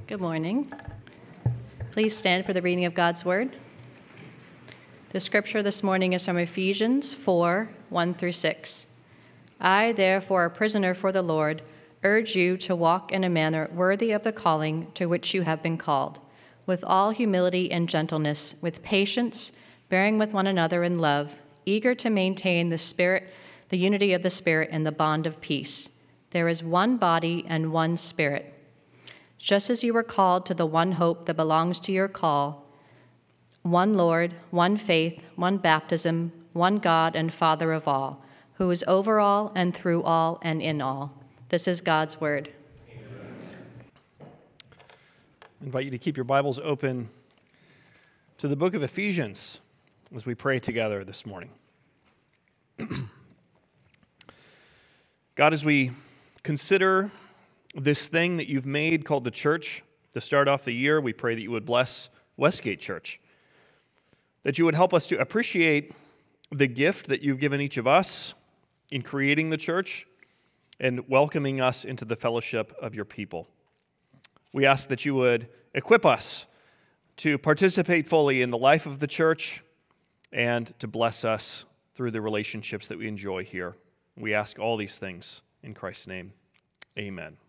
Good morning. Please stand for the reading of God's Word. The scripture this morning is from Ephesians 4, 1 through 6. I, therefore, a prisoner for the Lord, urge you to walk in a manner worthy of the calling to which you have been called, with all humility and gentleness, with patience, bearing with one another in love, eager to maintain the unity of the Spirit in the bond of peace. There is one body and one Spirit. Just as you were called to the one hope that belongs to your call, one Lord, one faith, one baptism, one God and Father of all, who is over all and through all and in all. This is God's word. I invite you to keep your Bibles open to the book of Ephesians as we pray together this morning. God, as we consider this thing that you've made called the church to start off the year, we pray that you would bless Westgate Church, that you would help us to appreciate the gift that you've given each of us in creating the church and welcoming us into the fellowship of your people. We ask that you would equip us to participate fully in the life of the church and to bless us through the relationships that we enjoy here. We ask all these things in Christ's name. Amen.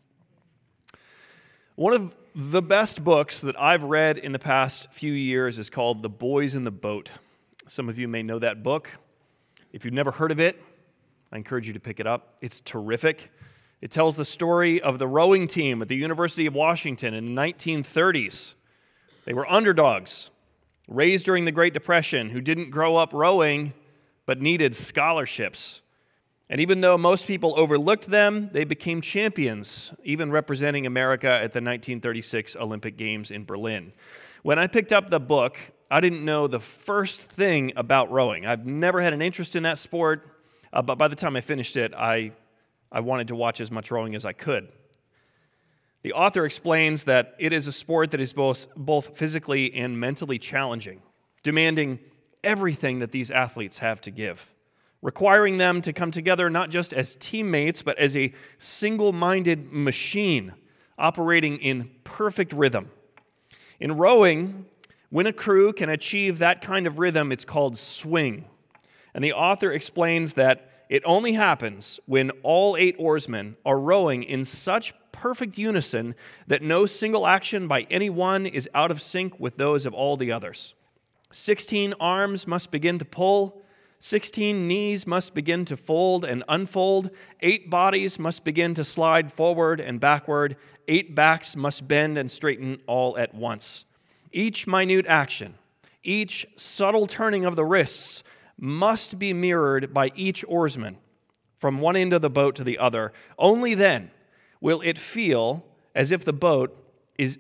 One of the best books that I've read in the past few years is called The Boys in the Boat. Some of you may know that book. If you've never heard of it, I encourage you to pick it up. It's terrific. It tells the story of the rowing team at the University of Washington in the 1930s. They were underdogs, raised during the Great Depression, who didn't grow up rowing but needed scholarships. And even though most people overlooked them, they became champions, even representing America at the 1936 Olympic Games in Berlin. When I picked up the book, I didn't know the first thing about rowing. I've never had an interest in that sport, but by the time I finished it, I wanted to watch as much rowing as I could. The author explains that it is a sport that is both physically and mentally challenging, demanding everything that these athletes have to give, requiring them to come together not just as teammates, but as a single-minded machine operating in perfect rhythm. In rowing, when a crew can achieve that kind of rhythm, it's called swing. And the author explains that it only happens when all 8 oarsmen are rowing in such perfect unison that no single action by any one is out of sync with those of all the others. 16 arms must begin to pull, 16 knees must begin to fold and unfold, 8 bodies must begin to slide forward and backward, 8 backs must bend and straighten all at once. Each minute action, each subtle turning of the wrists must be mirrored by each oarsman from one end of the boat to the other. Only then will it feel as if the boat is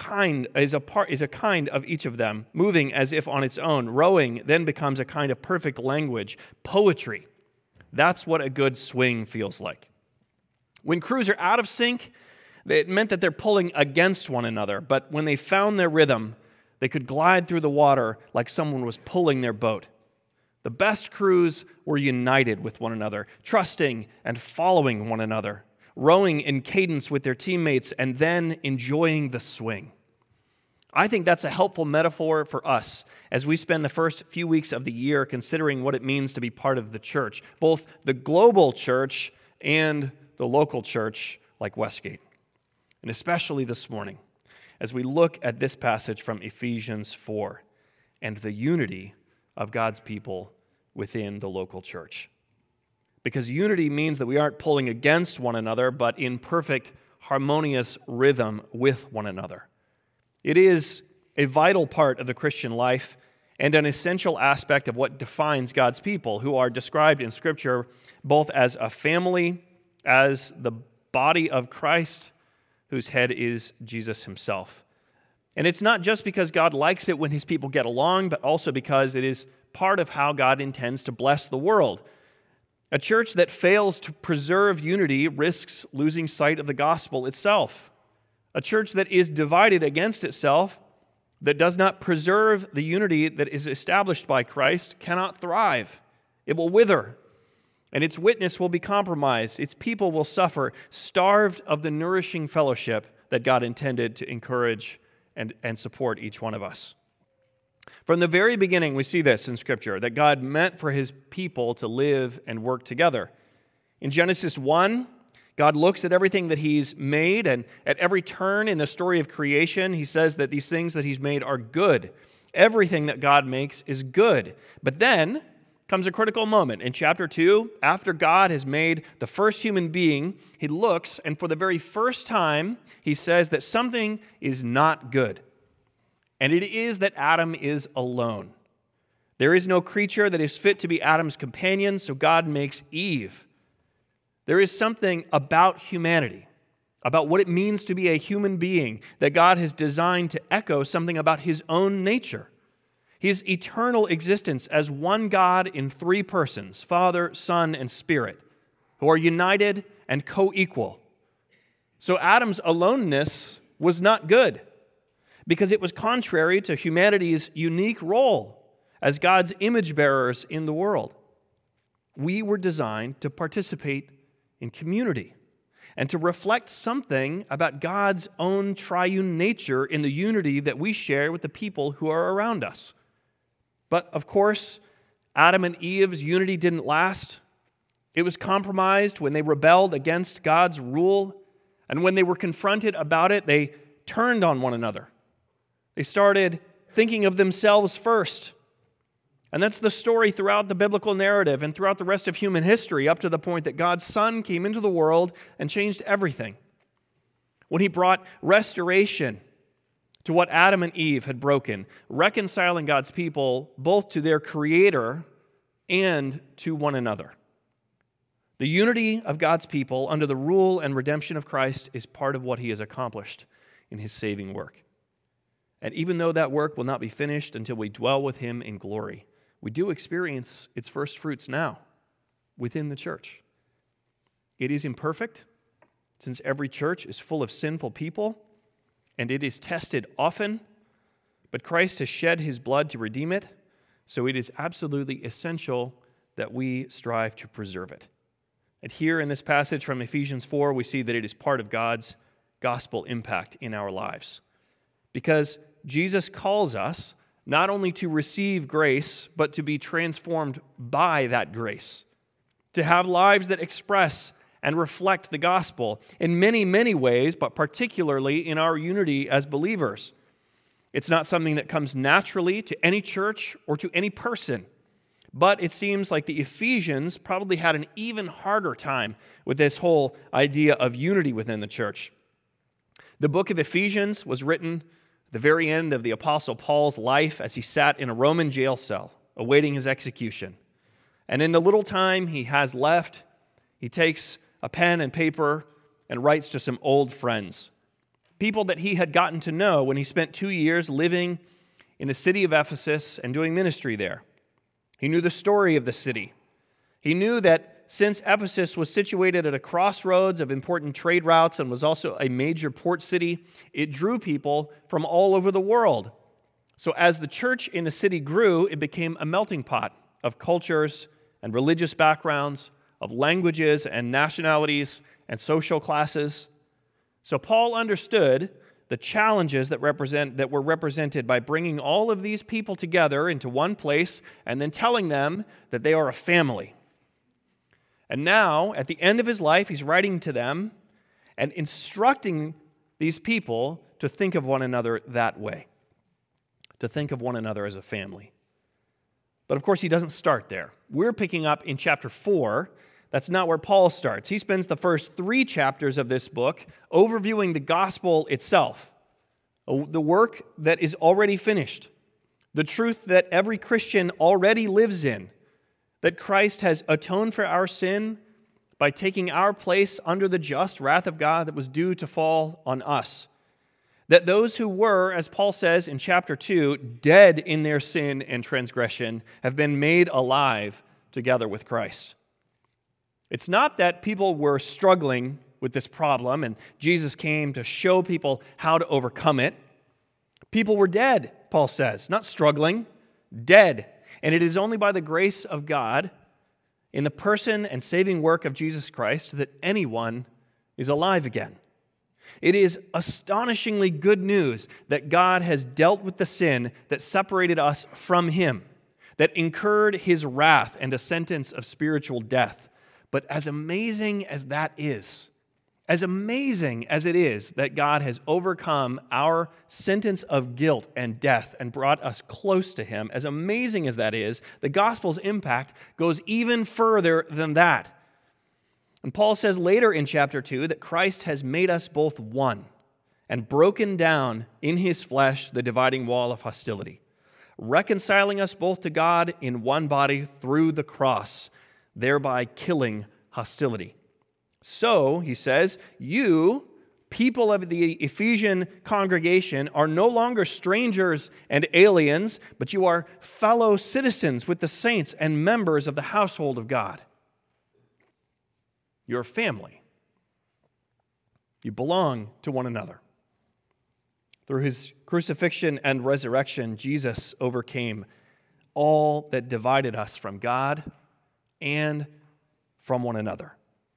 a kind of each of them, moving as if on its own. Rowing then becomes a kind of perfect language, poetry. That's what a good swing feels like. When crews are out of sync, it meant that they're pulling against one another, but when they found their rhythm, they could glide through the water like someone was pulling their boat. The best crews were united with one another, trusting and following one another, rowing in cadence with their teammates, and then enjoying the swing. I think that's a helpful metaphor for us as we spend the first few weeks of the year considering what it means to be part of the church, both the global church and the local church like Westgate. And especially this morning, as we look at this passage from Ephesians 4 and the unity of God's people within the local church. Because unity means that we aren't pulling against one another, but in perfect, harmonious rhythm with one another. It is a vital part of the Christian life and an essential aspect of what defines God's people, who are described in Scripture both as a family, as the body of Christ, whose head is Jesus himself. And it's not just because God likes it when his people get along, but also because it is part of how God intends to bless the world. A church that fails to preserve unity risks losing sight of the gospel itself. A church that is divided against itself, that does not preserve the unity that is established by Christ, cannot thrive. It will wither, and its witness will be compromised. Its people will suffer, starved of the nourishing fellowship that God intended to encourage and support each one of us. From the very beginning, we see this in Scripture, that God meant for his people to live and work together. In Genesis 1, God looks at everything that he's made, and at every turn in the story of creation, he says that these things that he's made are good. Everything that God makes is good. But then comes a critical moment. In chapter 2, after God has made the first human being, he looks, and for the very first time, he says that something is not good. And it is that Adam is alone. There is no creature that is fit to be Adam's companion, so God makes Eve. There is something about humanity, about what it means to be a human being, that God has designed to echo something about his own nature. His eternal existence as one God in three persons, Father, Son, and Spirit, who are united and co-equal. So Adam's aloneness was not good, because it was contrary to humanity's unique role as God's image bearers in the world. We were designed to participate in community and to reflect something about God's own triune nature in the unity that we share with the people who are around us. But of course, Adam and Eve's unity didn't last. It was compromised when they rebelled against God's rule, and when they were confronted about it, they turned on one another. They started thinking of themselves first. And that's the story throughout the biblical narrative and throughout the rest of human history, up to the point that God's Son came into the world and changed everything. When he brought restoration to what Adam and Eve had broken, reconciling God's people both to their Creator and to one another. The unity of God's people under the rule and redemption of Christ is part of what he has accomplished in his saving work. And even though that work will not be finished until we dwell with him in glory, we do experience its first fruits now within the church. It is imperfect, since every church is full of sinful people, and it is tested often, but Christ has shed his blood to redeem it, so it is absolutely essential that we strive to preserve it. And here in this passage from Ephesians 4, we see that it is part of God's gospel impact in our lives. Because Jesus calls us not only to receive grace, but to be transformed by that grace, to have lives that express and reflect the gospel in many, many ways, but particularly in our unity as believers. It's not something that comes naturally to any church or to any person, but it seems like the Ephesians probably had an even harder time with this whole idea of unity within the church. The book of Ephesians was written at the very end of the Apostle Paul's life as he sat in a Roman jail cell awaiting his execution. And in the little time he has left, he takes a pen and paper and writes to some old friends, people that he had gotten to know when he spent 2 years living in the city of Ephesus and doing ministry there. He knew the story of the city. He knew that since Ephesus was situated at a crossroads of important trade routes and was also a major port city, it drew people from all over the world. So as the church in the city grew, it became a melting pot of cultures and religious backgrounds, of languages and nationalities and social classes. So Paul understood the challenges that were represented by bringing all of these people together into one place and then telling them that they are a family. And now, at the end of his life, he's writing to them and instructing these people to think of one another that way, to think of one another as a family. But of course, he doesn't start there. We're picking up in chapter 4. That's not where Paul starts. He spends the first 3 chapters of this book overviewing the gospel itself, the work that is already finished, the truth that every Christian already lives in, that Christ has atoned for our sin by taking our place under the just wrath of God that was due to fall on us. That those who were, as Paul says in chapter 2, dead in their sin and transgression have been made alive together with Christ. It's not that people were struggling with this problem and Jesus came to show people how to overcome it. People were dead, Paul says, not struggling, dead. And it is only by the grace of God in the person and saving work of Jesus Christ that anyone is alive again. It is astonishingly good news that God has dealt with the sin that separated us from Him, that incurred His wrath and a sentence of spiritual death. But as amazing as that is, as amazing as it is that God has overcome our sentence of guilt and death and brought us close to Him, as amazing as that is, the gospel's impact goes even further than that. And Paul says later in chapter 2 that Christ has made us both one and broken down in His flesh the dividing wall of hostility, reconciling us both to God in one body through the cross, thereby killing hostility. So, he says, you, people of the Ephesian congregation, are no longer strangers and aliens, but you are fellow citizens with the saints and members of the household of God. You're family. You belong to one another. Through His crucifixion and resurrection, Jesus overcame all that divided us from God and from one another.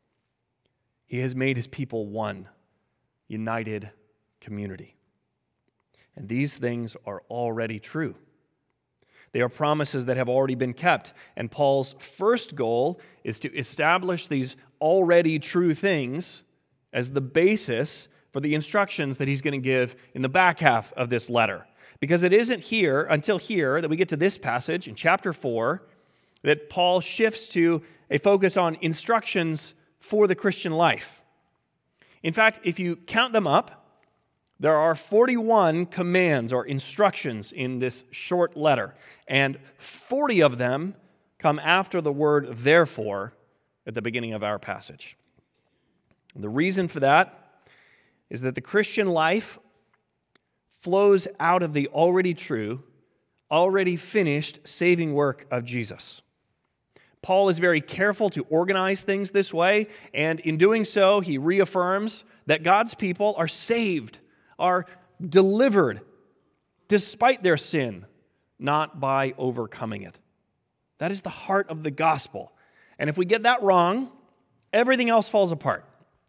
He has made His people one, united community. And these things are already true. They are promises that have already been kept. And Paul's first goal is to establish these already true things as the basis for the instructions that he's going to give in the back half of this letter. Because it isn't until here that we get to this passage in chapter 4 that Paul shifts to a focus on instructions for the Christian life. In fact, if you count them up, there are 41 commands or instructions in this short letter, and 40 of them come after the word therefore at the beginning of our passage. And the reason for that is that the Christian life flows out of the already true, already finished saving work of Jesus. Paul is very careful to organize things this way, and in doing so, he reaffirms that God's people are saved, are delivered, despite their sin, not by overcoming it. That is the heart of the gospel. And if we get that wrong, everything else falls apart.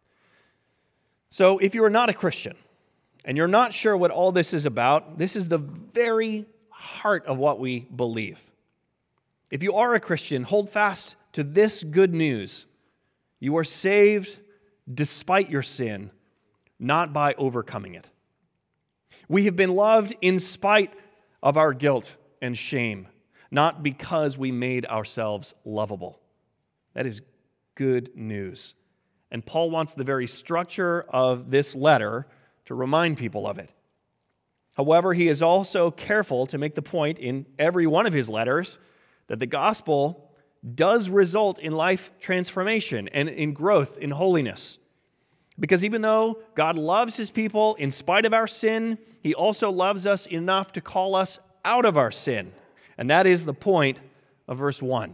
So if you are not a Christian, and you're not sure what all this is about, this is the very heart of what we believe. If you are a Christian, hold fast to this good news. You are saved despite your sin, not by overcoming it. We have been loved in spite of our guilt and shame, not because we made ourselves lovable. That is good news. And Paul wants the very structure of this letter to remind people of it. However, he is also careful to make the point in every one of his letters that the gospel does result in life transformation and in growth in holiness. Because even though God loves His people in spite of our sin, He also loves us enough to call us out of our sin. And that is the point of verse 1.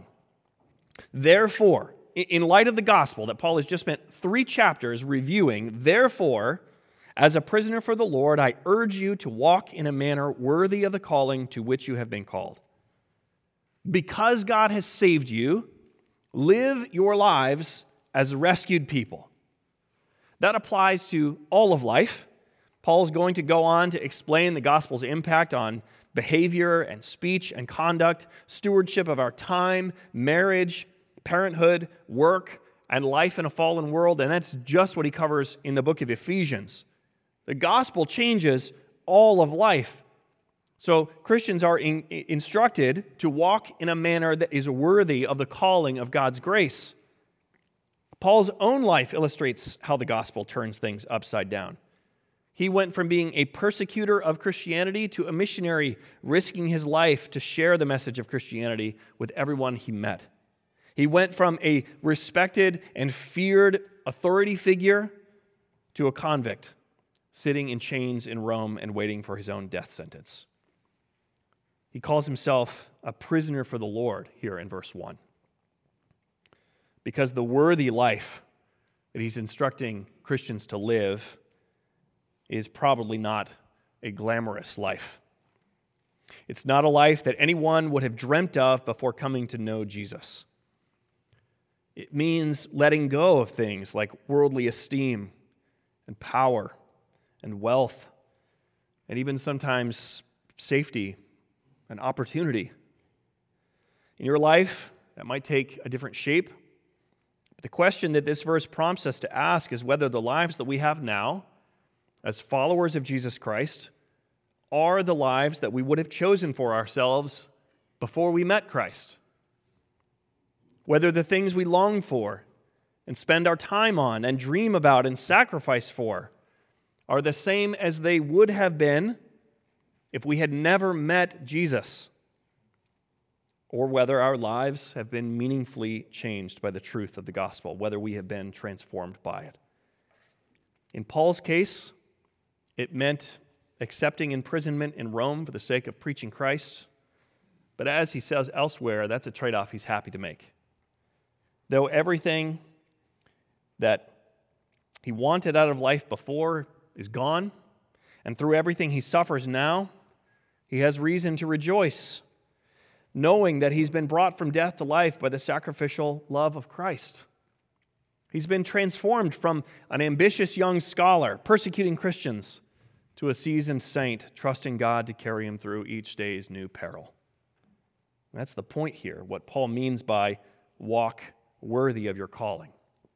Therefore, in light of the gospel that Paul has just spent 3 chapters reviewing, therefore, as a prisoner for the Lord, I urge you to walk in a manner worthy of the calling to which you have been called. Because God has saved you, live your lives as rescued people. That applies to all of life. Paul's going to go on to explain the gospel's impact on behavior and speech and conduct, stewardship of our time, marriage, parenthood, work, and life in a fallen world, and that's just what he covers in the book of Ephesians. The gospel changes all of life. So Christians are instructed to walk in a manner that is worthy of the calling of God's grace. Paul's own life illustrates how the gospel turns things upside down. He went from being a persecutor of Christianity to a missionary, risking his life to share the message of Christianity with everyone he met. He went from a respected and feared authority figure to a convict, sitting in chains in Rome and waiting for his own death sentence. He calls himself a prisoner for the Lord here in verse 1. Because the worthy life that he's instructing Christians to live is probably not a glamorous life. It's not a life that anyone would have dreamt of before coming to know Jesus. It means letting go of things like worldly esteem and power and wealth, and even sometimes safety and opportunity. In your life, that might take a different shape. But the question that this verse prompts us to ask is whether the lives that we have now, as followers of Jesus Christ, are the lives that we would have chosen for ourselves before we met Christ. Whether the things we long for and spend our time on and dream about and sacrifice for are the same as they would have been if we had never met Jesus, or whether our lives have been meaningfully changed by the truth of the gospel, whether we have been transformed by it. In Paul's case, it meant accepting imprisonment in Rome for the sake of preaching Christ, but as he says elsewhere, that's a trade-off he's happy to make. Though everything that he wanted out of life before is gone, and through everything he suffers now, he has reason to rejoice, knowing that he's been brought from death to life by the sacrificial love of Christ. He's been transformed from an ambitious young scholar persecuting Christians to a seasoned saint trusting God to carry him through each day's new peril. That's the point here, what Paul means by walk worthy of your calling.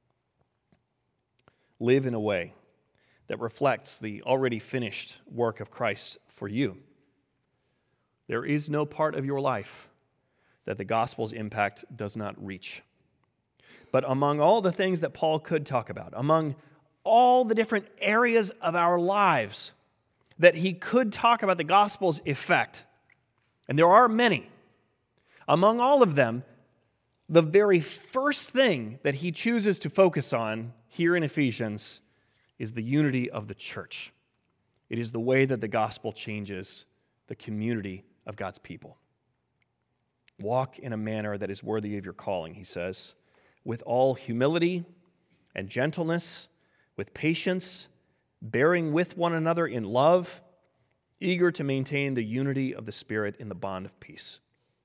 Live in a way that reflects the already finished work of Christ for you. There is no part of your life that the gospel's impact does not reach. But among all the things that Paul could talk about, among all the different areas of our lives that he could talk about the gospel's effect, and there are many, among all of them, the very first thing that he chooses to focus on here in Ephesians is the unity of the church. It is the way that the gospel changes the community of God's people. Walk in a manner that is worthy of your calling, he says, with all humility and gentleness, with patience, bearing with one another in love, eager to maintain the unity of the Spirit in the bond of peace.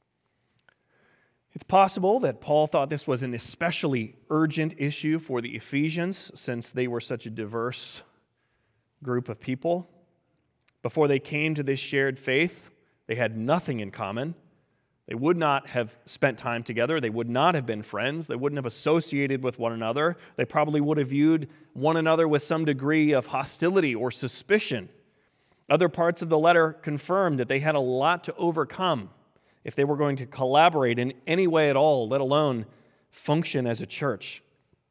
It's possible that Paul thought this was an especially urgent issue for the Ephesians, since they were such a diverse group of people. Before they came to this shared faith, they had nothing in common. They would not have spent time together. They would not have been friends. They wouldn't have associated with one another. They probably would have viewed one another with some degree of hostility or suspicion. Other parts of the letter confirm that they had a lot to overcome if they were going to collaborate in any way at all, let alone function as a church.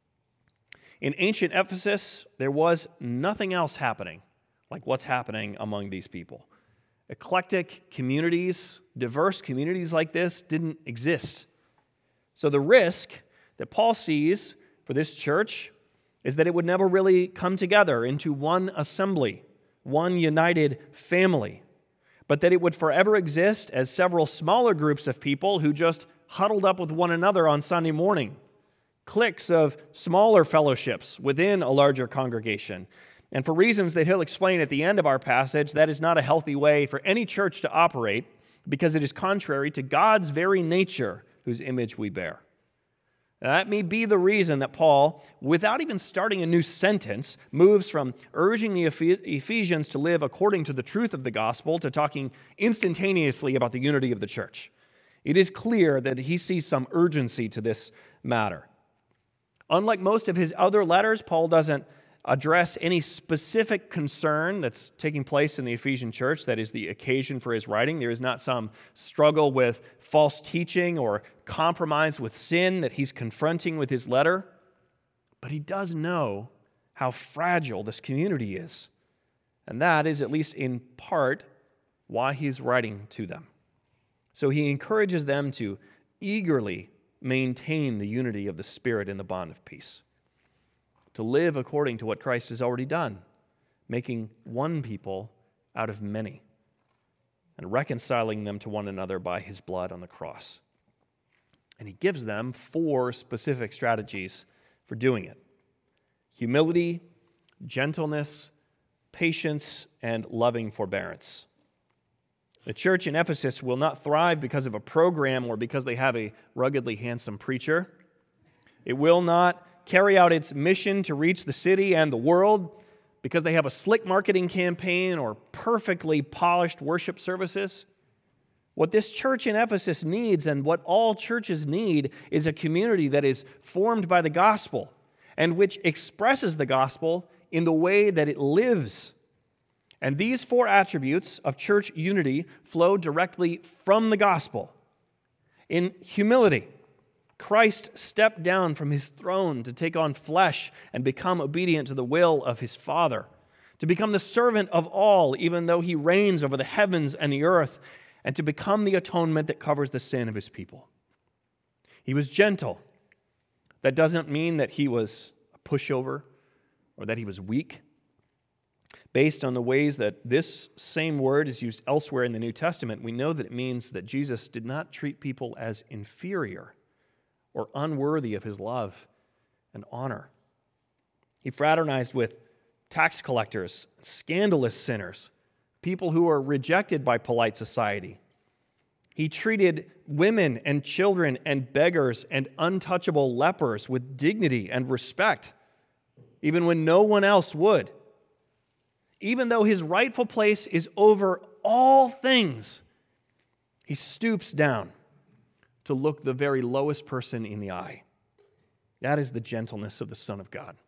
In ancient Ephesus, there was nothing else happening like what's happening among these people. Eclectic communities, diverse communities like this didn't exist. So the risk that Paul sees for this church is that it would never really come together into one assembly, one united family, but that it would forever exist as several smaller groups of people who just huddled up with one another on Sunday morning, cliques of smaller fellowships within a larger congregation. And for reasons that he'll explain at the end of our passage, that is not a healthy way for any church to operate, because it is contrary to God's very nature, whose image we bear. Now, that may be the reason that Paul, without even starting a new sentence, moves from urging the Ephesians to live according to the truth of the gospel to talking instantaneously about the unity of the church. It is clear that he sees some urgency to this matter. Unlike most of his other letters, Paul doesn't address any specific concern that's taking place in the Ephesian church that is the occasion for his writing. There is not some struggle with false teaching or compromise with sin that he's confronting with his letter. But he does know how fragile this community is. And that is, at least in part, why he's writing to them. So he encourages them to eagerly maintain the unity of the Spirit in the bond of peace, to live according to what Christ has already done, making one people out of many, and reconciling them to one another by his blood on the cross. And he gives them 4 specific strategies for doing it: humility, gentleness, patience, and loving forbearance. The church in Ephesus will not thrive because of a program or because they have a ruggedly handsome preacher. It will not carry out its mission to reach the city and the world because they have a slick marketing campaign or perfectly polished worship services. What this church in Ephesus needs, and what all churches need, is a community that is formed by the gospel and which expresses the gospel in the way that it lives. And these four attributes of church unity flow directly from the gospel. In humility, Christ stepped down from his throne to take on flesh and become obedient to the will of his Father, to become the servant of all, even though he reigns over the heavens and the earth, and to become the atonement that covers the sin of his people. He was gentle. That doesn't mean that he was a pushover or that he was weak. Based on the ways that this same word is used elsewhere in the New Testament, we know that it means that Jesus did not treat people as inferior or unworthy of his love and honor. He fraternized with tax collectors, scandalous sinners, people who are rejected by polite society. He treated women and children and beggars and untouchable lepers with dignity and respect, even when no one else would. Even though his rightful place is over all things, he stoops down to look the very lowest person in the eye. That is the gentleness of the Son of God.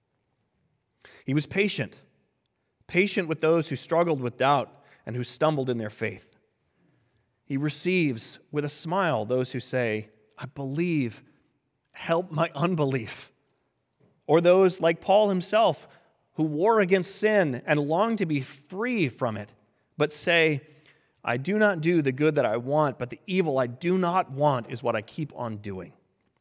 He was patient with those who struggled with doubt and who stumbled in their faith. He receives with a smile those who say, "I believe, help my unbelief." Or those like Paul himself, who war against sin and long to be free from it, but say, "I do not do the good that I want, but the evil I do not want is what I keep on doing."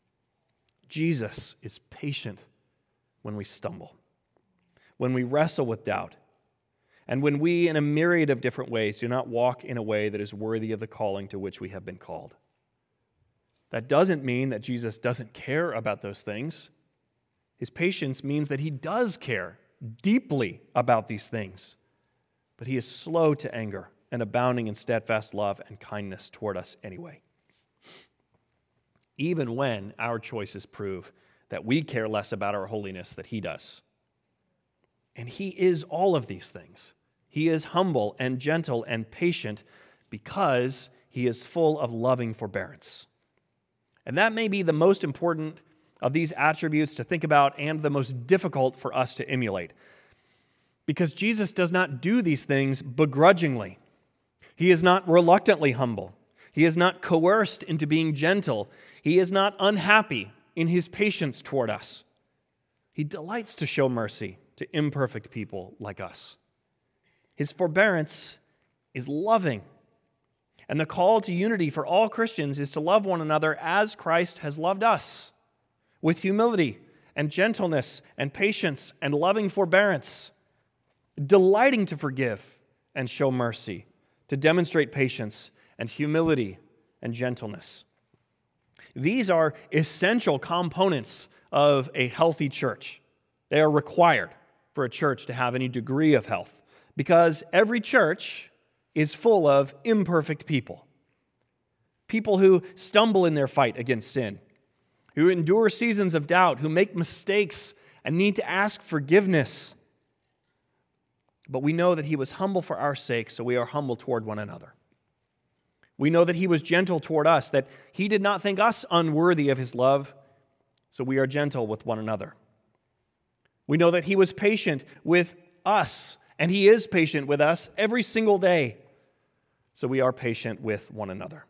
Jesus is patient when we stumble, when we wrestle with doubt, and when we, in a myriad of different ways, do not walk in a way that is worthy of the calling to which we have been called. That doesn't mean that Jesus doesn't care about those things. His patience means that he does care deeply about these things, but he is slow to anger and abounding in steadfast love and kindness toward us anyway. Even when our choices prove that we care less about our holiness than he does. And he is all of these things. He is humble and gentle and patient because he is full of loving forbearance. And that may be the most important of these attributes to think about and the most difficult for us to emulate. Because Jesus does not do these things begrudgingly. He is not reluctantly humble. He is not coerced into being gentle. He is not unhappy in his patience toward us. He delights to show mercy to imperfect people like us. His forbearance is loving. And the call to unity for all Christians is to love one another as Christ has loved us, with humility and gentleness and patience and loving forbearance, delighting to forgive and show mercy, to demonstrate patience and humility and gentleness. These are essential components of a healthy church. They are required for a church to have any degree of health, because every church is full of imperfect people. People who stumble in their fight against sin, who endure seasons of doubt, who make mistakes and need to ask forgiveness. But we know that he was humble for our sake, so we are humble toward one another. We know that he was gentle toward us, that he did not think us unworthy of his love, so we are gentle with one another. We know that he was patient with us, and he is patient with us every single day, so we are patient with one another.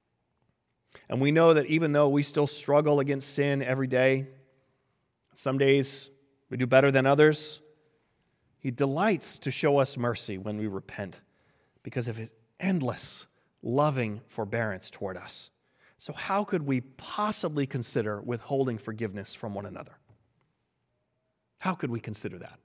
And we know that even though we still struggle against sin every day, some days we do better than others, he delights to show us mercy when we repent because of his endless loving forbearance toward us. So how could we possibly consider withholding forgiveness from one another? How could we consider that?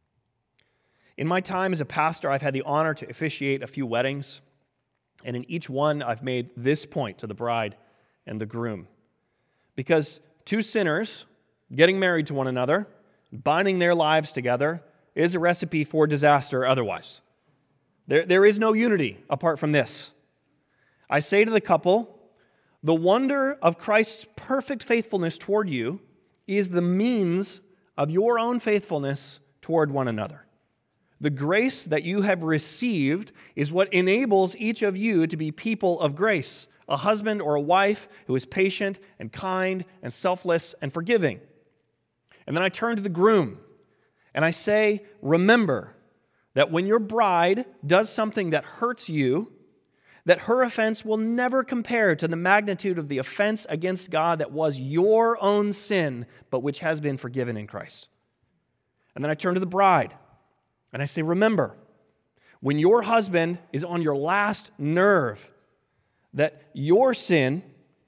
In my time as a pastor, I've had the honor to officiate a few weddings, and in each one, I've made this point to the bride and the groom. Because two sinners getting married to one another, binding their lives together, is a recipe for disaster otherwise. There is no unity apart from this. I say to the couple, the wonder of Christ's perfect faithfulness toward you is the means of your own faithfulness toward one another. The grace that you have received is what enables each of you to be people of grace, a husband or a wife who is patient and kind and selfless and forgiving. And then I turn to the groom and I say, remember that when your bride does something that hurts you, that her offense will never compare to the magnitude of the offense against God that was your own sin, but which has been forgiven in Christ. And then I turn to the bride and I say, remember, when your husband is on your last nerve, that in your sin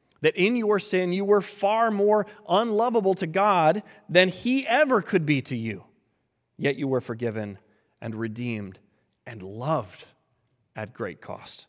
you were far more unlovable to God than he ever could be to you. Yet you were forgiven and redeemed and loved at great cost.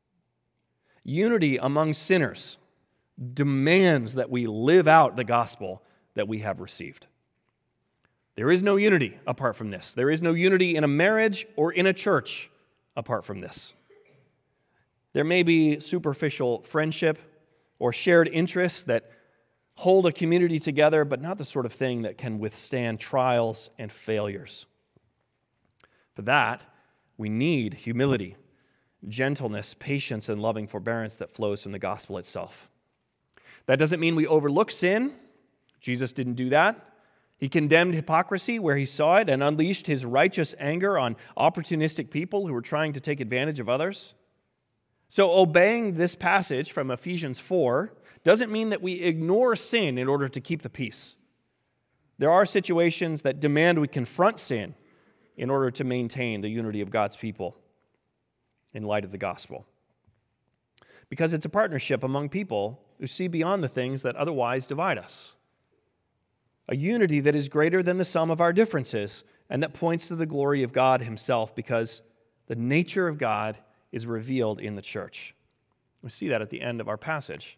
Unity among sinners demands that we live out the gospel that we have received. There is no unity apart from this. There is no unity in a marriage or in a church apart from this. There may be superficial friendship or shared interests that hold a community together, but not the sort of thing that can withstand trials and failures. For that, we need humility, gentleness, patience, and loving forbearance that flows from the gospel itself. That doesn't mean we overlook sin. Jesus didn't do that. He condemned hypocrisy where he saw it and unleashed his righteous anger on opportunistic people who were trying to take advantage of others. So obeying this passage from Ephesians 4 doesn't mean that we ignore sin in order to keep the peace. There are situations that demand we confront sin in order to maintain the unity of God's people in light of the gospel. Because it's a partnership among people who see beyond the things that otherwise divide us. A unity that is greater than the sum of our differences and that points to the glory of God himself, because the nature of God is revealed in the church. We see that at the end of our passage.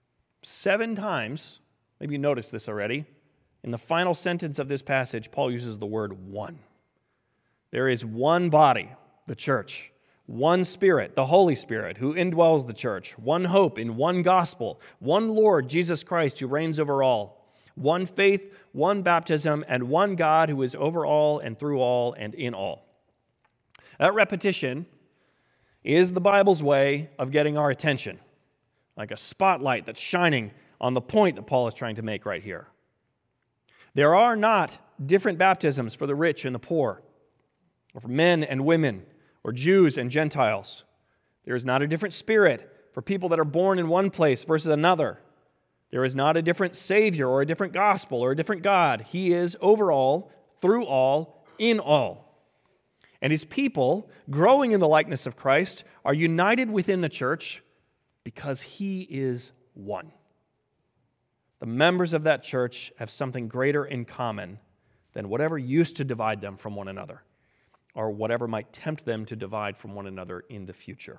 7 times, maybe you noticed this already, in the final sentence of this passage, Paul uses the word one. There is one body, the church, one Spirit, the Holy Spirit, who indwells the church, one hope in one gospel, one Lord, Jesus Christ, who reigns over all, one faith, one baptism, and one God who is over all and through all and in all. That repetition is the Bible's way of getting our attention, like a spotlight that's shining on the point that Paul is trying to make right here. There are not different baptisms for the rich and the poor, or for men and women, or Jews and Gentiles. There is not a different Spirit for people that are born in one place versus another. There is not a different Savior or a different gospel or a different God. He is over all, through all, in all. And his people, growing in the likeness of Christ, are united within the church because he is one. The members of that church have something greater in common than whatever used to divide them from one another, or whatever might tempt them to divide from one another in the future.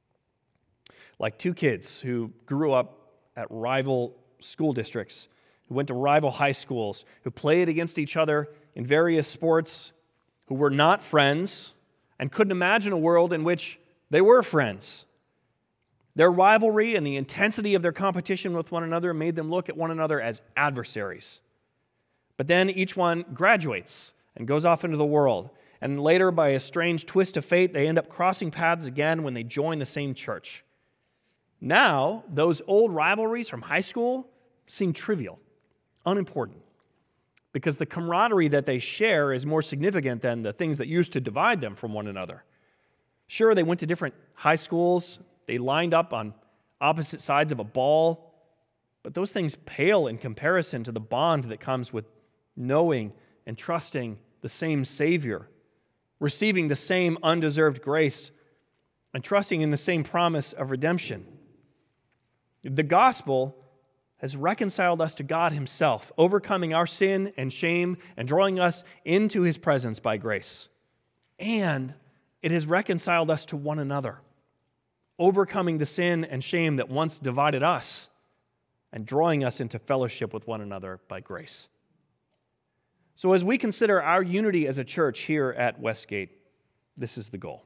Like 2 kids who grew up at rival school districts, who went to rival high schools, who played against each other in various sports, who were not friends and couldn't imagine a world in which they were friends. Their rivalry and the intensity of their competition with one another made them look at one another as adversaries. But then each one graduates and goes off into the world. And later, by a strange twist of fate, they end up crossing paths again when they join the same church. Now, those old rivalries from high school seem trivial, unimportant, because the camaraderie that they share is more significant than the things that used to divide them from one another. Sure, they went to different high schools, they lined up on opposite sides of a ball, but those things pale in comparison to the bond that comes with knowing and trusting the same Savior, receiving the same undeserved grace, and trusting in the same promise of redemption. The gospel has reconciled us to God himself, overcoming our sin and shame and drawing us into his presence by grace. And it has reconciled us to one another, overcoming the sin and shame that once divided us and drawing us into fellowship with one another by grace. So as we consider our unity as a church here at Westgate, this is the goal.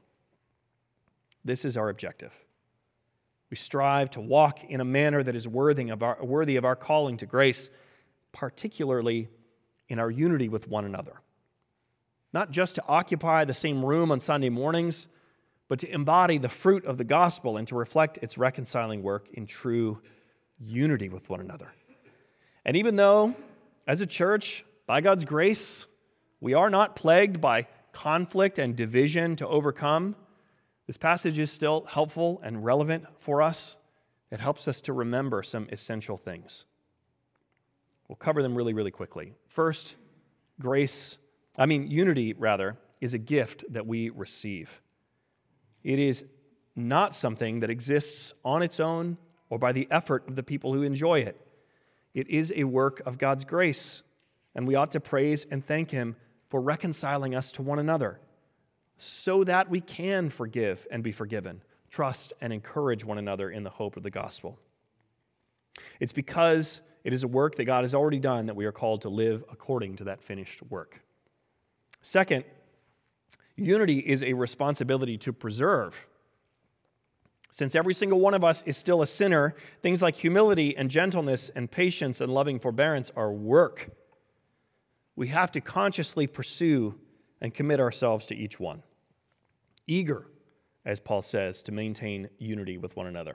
This is our objective. We strive to walk in a manner that is worthy of our calling to grace, particularly in our unity with one another. not just to occupy the same room on Sunday mornings, but to embody the fruit of the gospel and to reflect its reconciling work in true unity with one another. And even though, as a church, by God's grace, we are not plagued by conflict and division to overcome, this passage is still helpful and relevant for us. It helps us to remember some essential things. We'll cover them really, really quickly. First, unity, is a gift that we receive. It is not something that exists on its own or by the effort of the people who enjoy it. It is a work of God's grace, and we ought to praise and thank Him for reconciling us to one another so that we can forgive and be forgiven, trust and encourage one another in the hope of the gospel. It's because it is a work that God has already done that we are called to live according to that finished work. Second, unity is a responsibility to preserve. Since every single one of us is still a sinner, things like humility and gentleness and patience and loving forbearance are work. We have to consciously pursue and commit ourselves to each one. Eager, as Paul says, to maintain unity with one another.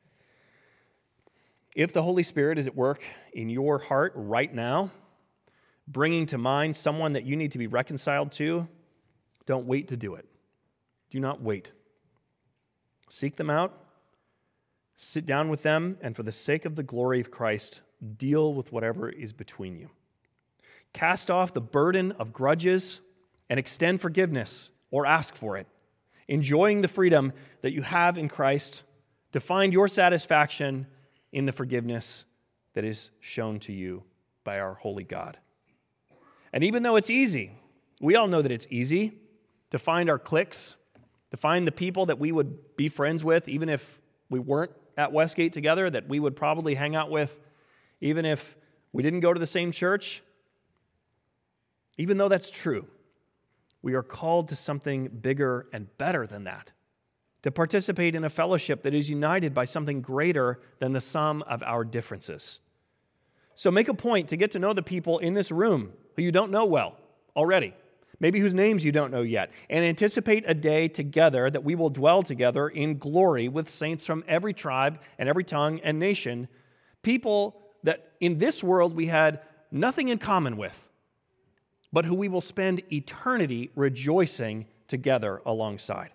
If the Holy Spirit is at work in your heart right now, bringing to mind someone that you need to be reconciled to, don't wait to do it. Do not wait. Seek them out, sit down with them, and for the sake of the glory of Christ, deal with whatever is between you. Cast off the burden of grudges and extend forgiveness or ask for it, enjoying the freedom that you have in Christ to find your satisfaction in the forgiveness that is shown to you by our holy God. And even though it's easy, we all know that it's easy to find our cliques, to find the people that we would be friends with, even if we weren't at Westgate together, that we would probably hang out with, even if we didn't go to the same church. Even though that's true, we are called to something bigger and better than that, to participate in a fellowship that is united by something greater than the sum of our differences. So make a point to get to know the people in this room who you don't know well already, maybe whose names you don't know yet, and anticipate a day together that we will dwell together in glory with saints from every tribe and every tongue and nation, people that in this world we had nothing in common with, but who we will spend eternity rejoicing together alongside.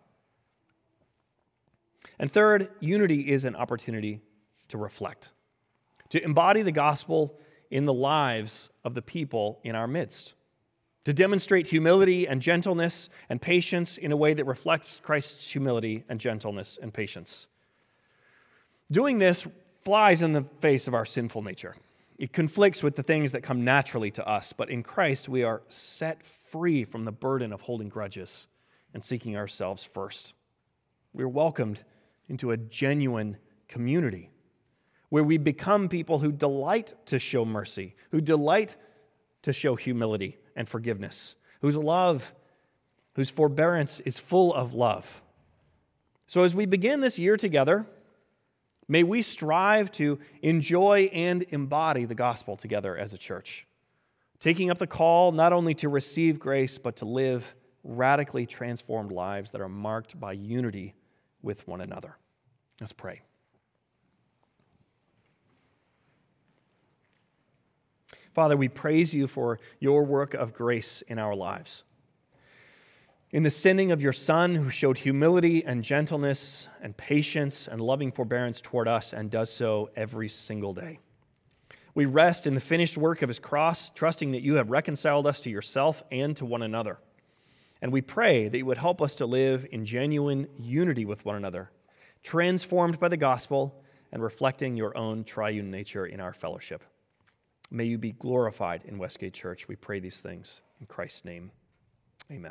And third, unity is an opportunity to reflect, to embody the gospel in the lives of the people in our midst, to demonstrate humility and gentleness and patience in a way that reflects Christ's humility and gentleness and patience. Doing this flies in the face of our sinful nature. It conflicts with the things that come naturally to us, but in Christ we are set free from the burden of holding grudges and seeking ourselves first. We're welcomed into a genuine community where we become people who delight to show mercy, who delight to show humility and forgiveness, whose forbearance is full of love. So as we begin this year together, may we strive to enjoy and embody the gospel together as a church, taking up the call not only to receive grace, but to live radically transformed lives that are marked by unity with one another. Let's pray. Father, we praise you for your work of grace in our lives. In the sending of your Son, who showed humility and gentleness and patience and loving forbearance toward us and does so every single day. We rest in the finished work of his cross, trusting that you have reconciled us to yourself and to one another. And we pray that you would help us to live in genuine unity with one another, transformed by the gospel and reflecting your own triune nature in our fellowship. May you be glorified in Westgate Church. We pray these things in Christ's name.